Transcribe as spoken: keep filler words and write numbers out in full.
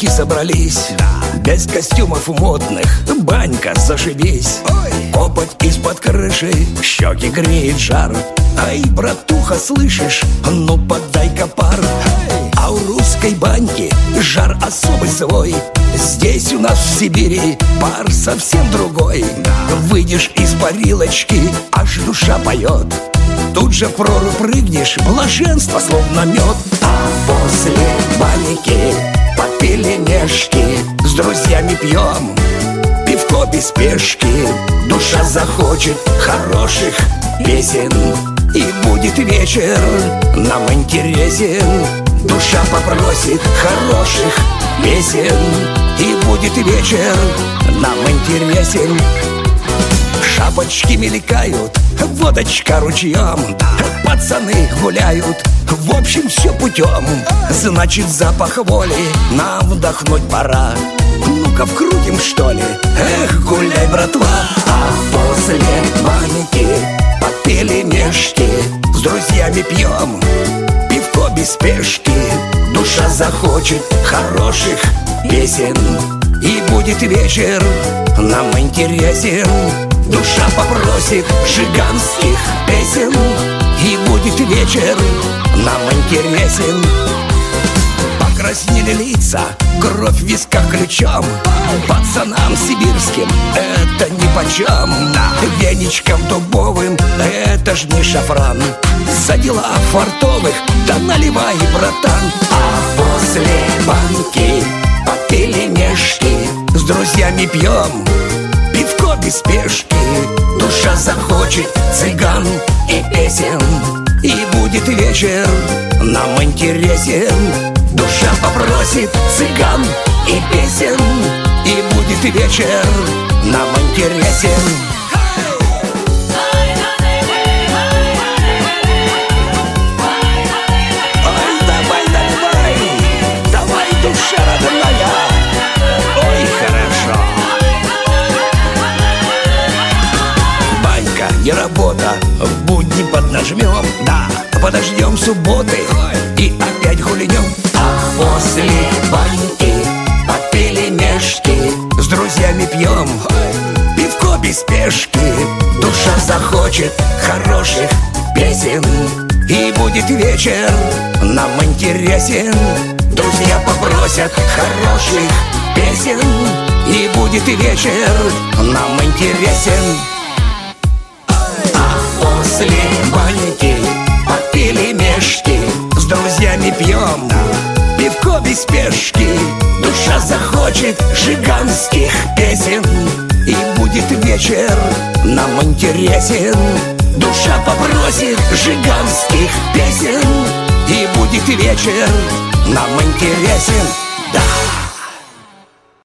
баньки собрались, без костюмов модных, банька зашибись. Копоть из-под крыши, щеки греет жар. Ай, братуха, слышишь, ну подай-ка пар. А у русской баньки жар особый свой. Здесь у нас в Сибири пар совсем другой. Выйдешь из парилочки, аж душа поет. Тут же в прорубь прыгнешь, блаженство словно мед. А после баньки попили мешки, с друзьями пьем пивко без спешки. Душа захочет хороших песен, и будет вечер нам интересен. Душа попросит хороших песен, и будет вечер нам интересен. Шапочки мелькают, водочка ручьем, пацаны гуляют, в общем все путем. Значит, запах воли нам вдохнуть пора. Ну-ка вкрутим, что ли? Эх, гуляй, братва. А после баньки попили мешки, с друзьями пьем пивко без спешки. Душа захочет хороших песен, и будет вечер нам интересен. Душа попросит жиганских песен, и будет вечер нам интересен. Покраснели лица, кровь в висках ключом. Пацанам сибирским это нипочем. Веничком дубовым это ж не шафран. За дела фартовых да наливай, братан. А после баньки попили мешки, с друзьями пьем пивко без спешки. Душа захочет цыган и песен, и будет вечер нам интересен. Душа попросит цыган и песен, и будет вечер нам интересен. Ой, давай, давай, давай, душа родная. Ой, хорошо. Банька не работа, в будни поднажмем, да, подождем субботы и опять гулянем. А после баньки попили мешки, с друзьями пьем пивко без спешки. Душа захочет хороших песен, и будет вечер нам интересен. Друзья попросят хороших песен, и будет вечер нам интересен. А после баньки попили мешки, с друзьями пьем пивко без спешки. Душа захочет жиганских песен, и будет вечер нам интересен. Душа попросит жиганских песен, и будет вечер нам интересен. Да.